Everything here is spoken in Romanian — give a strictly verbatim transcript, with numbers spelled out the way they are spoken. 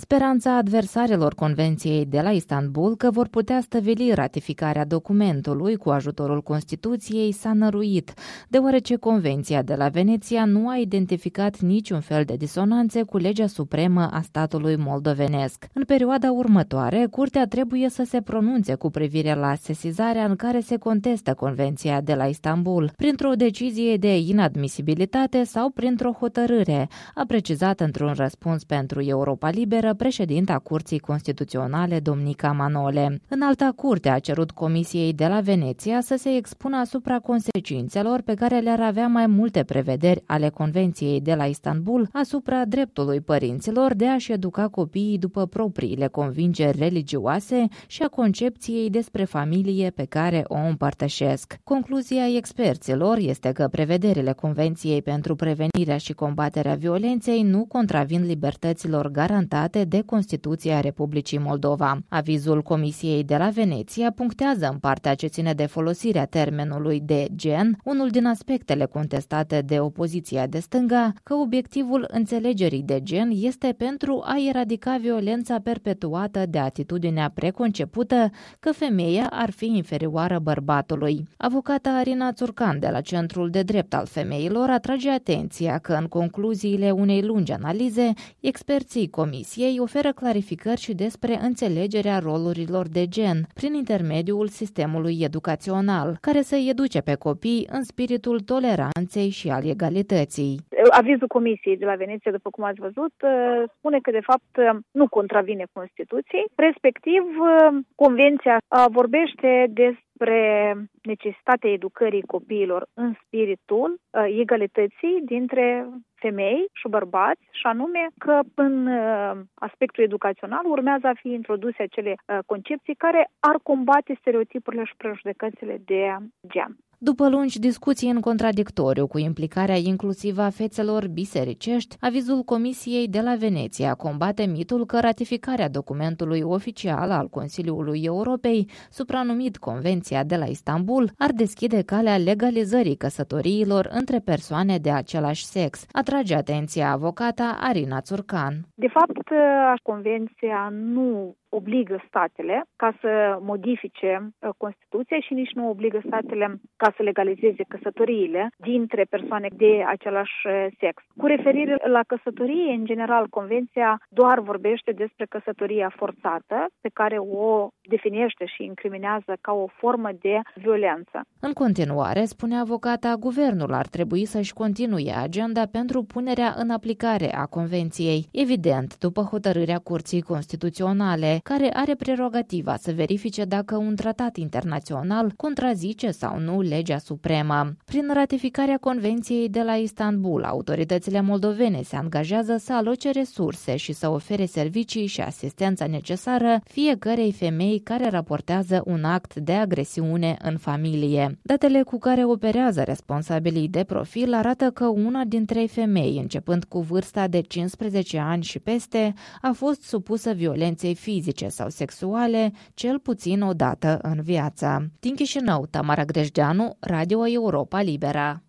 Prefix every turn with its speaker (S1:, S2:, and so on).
S1: Speranța adversarilor Convenției de la Istanbul că vor putea stăvili ratificarea documentului cu ajutorul Constituției s-a năruit, deoarece Convenția de la Veneția nu a identificat niciun fel de disonanțe cu legea supremă a statului moldovenesc. În perioada următoare, Curtea trebuie să se pronunțe cu privire la sesizarea în care se contestă Convenția de la Istanbul, printr-o decizie de inadmisibilitate sau printr-o hotărâre, a precizat într-un răspuns pentru Europa Liberă președinta Curții Constituționale Domnica Manole. Înalta Curte a cerut Comisiei de la Veneția să se expună asupra consecințelor pe care le-ar avea mai multe prevederi ale Convenției de la Istanbul asupra dreptului părinților de a-și educa copiii după propriile convingeri religioase și a concepției despre familie pe care o împărtășesc. Concluzia experților este că prevederile Convenției pentru prevenirea și combaterea violenței nu contravin libertăților garantate de Constituția Republicii Moldova. Avizul Comisiei de la Veneția punctează în partea ce ține de folosirea termenului de gen, unul din aspectele contestate de opoziția de stânga, că obiectivul înțelegerii de gen este pentru a eradica violența perpetuată de atitudinea preconcepută că femeia ar fi inferioară bărbatului. Avocata Arina Țurcan de la Centrul de Drept al Femeilor atrage atenția că în concluziile unei lungi analize, experții Comisiei oferă clarificări și despre înțelegerea rolurilor de gen prin intermediul sistemului educațional, care să educe pe copii în spiritul toleranței și al egalității.
S2: Avizul Comisiei de la Veneția, după cum ați văzut, spune că de fapt nu contravine Constituției, respectiv Convenția vorbește despre necesitatea educării copiilor în spiritul egalității dintre femei și bărbați, și anume că în aspectul educațional urmează a fi introduse acele concepții care ar combate stereotipurile și prejudecățile de gen.
S1: După lungi discuții în contradictoriu cu implicarea inclusivă a fețelor bisericești, avizul Comisiei de la Veneția combate mitul că ratificarea documentului oficial al Consiliului Europei, supranumit Convenția de la Istanbul, ar deschide calea legalizării căsătoriilor între persoane de același sex, atrage atenția avocata Arina Țurcan.
S2: De fapt, Convenția nu obligă statele ca să modifice Constituția și nici nu obligă statele ca să legalizeze căsătoriile dintre persoane de același sex. Cu referire la căsătorie, în general, Convenția doar vorbește despre căsătoria forțată, pe care o definește și incriminează ca o formă de violență.
S1: În continuare, spune avocata, guvernul ar trebui să-și continue agenda pentru punerea în aplicare a Convenției, evident, după hotărârea Curții Constituționale, care are prerogativa să verifice dacă un tratat internațional contrazice sau nu legea supremă. Prin ratificarea Convenției de la Istanbul, autoritățile moldovene se angajează să aloce resurse și să ofere servicii și asistența necesară fiecărei femei care raportează un act de agresiune în familie. Datele cu care operează responsabilii de profil arată că una din trei femei, începând cu vârsta de cincisprezece ani și peste, a fost supusă violenței fizice sau sexuale, cel puțin o dată în viață. Din Chișinău, Tamara Grejdeanu, Radio Europa Liberă.